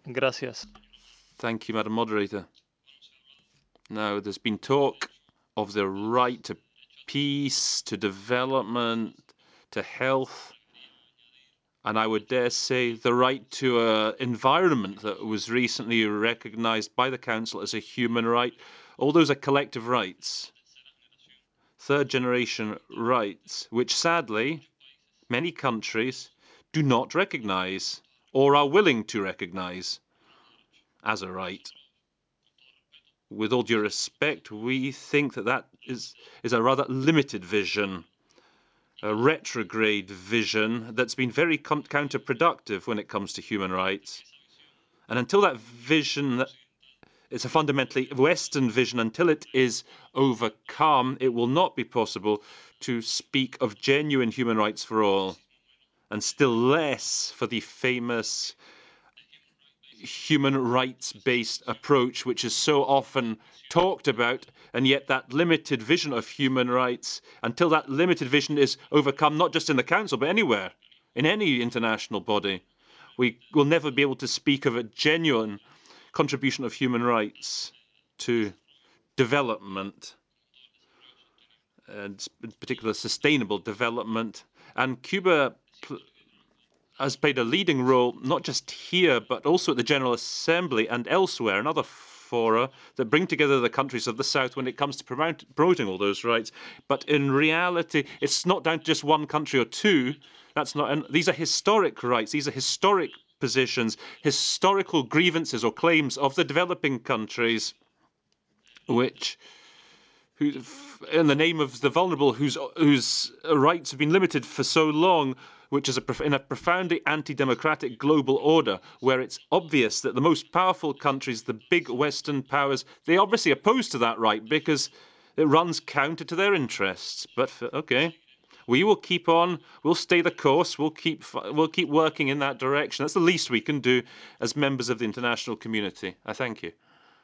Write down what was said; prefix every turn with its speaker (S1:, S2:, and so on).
S1: Gracias.
S2: Thank you, Madam Moderator. Now, there's been talk of the right to peace, to development, to health, and I would dare say the right to an environment that was recently recognised by the Council as a human right. All those are collective rights, third generation rights, which sadly many countries do not recognise or are willing to recognise as a right. With all due respect, we think that that is a rather limited vision, a retrograde vision that's been very counterproductive when it comes to human rights. And until that vision, it's a fundamentally Western vision, until it is overcome, it will not be possible to speak of genuine human rights for all, and still less for the famous human rights-based approach, which is so often talked about, and yet that limited vision of human rights, until that limited vision is overcome, not just in the Council, but anywhere, in any international body, we will never be able to speak of a genuine contribution of human rights to development, and in particular sustainable development. And Cuba has played a leading role, not just here, but also at the General Assembly and elsewhere, in other fora that bring together the countries of the South when it comes to promoting all those rights. But in reality, it's not down to just one country or two. That's not. And these are historic rights. These are historic positions, historical grievances or claims of the developing countries, which, in the name of the vulnerable, whose rights have been limited for so long, which is in a profoundly anti-democratic global order, where it's obvious that the most powerful countries, the big Western powers, they obviously oppose to that right because it runs counter to their interests. But okay, we will keep on. We'll stay the course. We'll keep working in that direction. That's the least we can do as members of the international community. I thank you.